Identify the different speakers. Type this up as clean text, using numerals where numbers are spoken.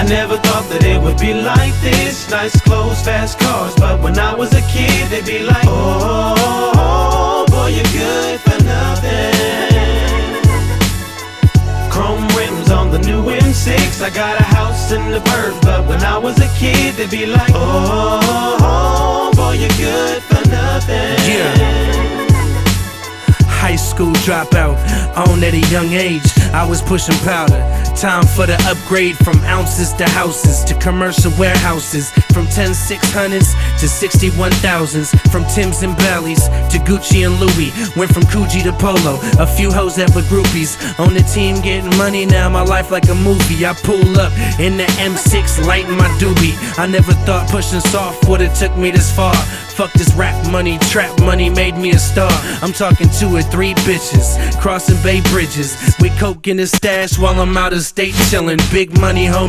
Speaker 1: I never thought that it would be like this. Nice clothes, fast cars, but when I was a kid, they'd be like, oh, boy, you're good for nothing. Chrome rims on the new M6. I got a house in the burbs, but when I was a kid, they'd be like, oh, boy, you're good for nothing.
Speaker 2: Yeah. High school dropout, on at a young age, I was pushing powder. Time for the upgrade from ounces to houses, to commercial warehouses, from 10-600s to 61,000s, from Timbs and Bally's to Gucci and Louis. Went from Coogee to Polo, a few hoes that were groupies. On the team getting money now, my life like a movie. I pull up in the M6, lighting my doobie. I never thought pushing soft would've took me this far. Fuck this rap money, trap money made me a star. I'm talking 2 or 3 bitches, crossing Bay Bridges, with coke in the stash while I'm out of state chillin'. Big money, homie.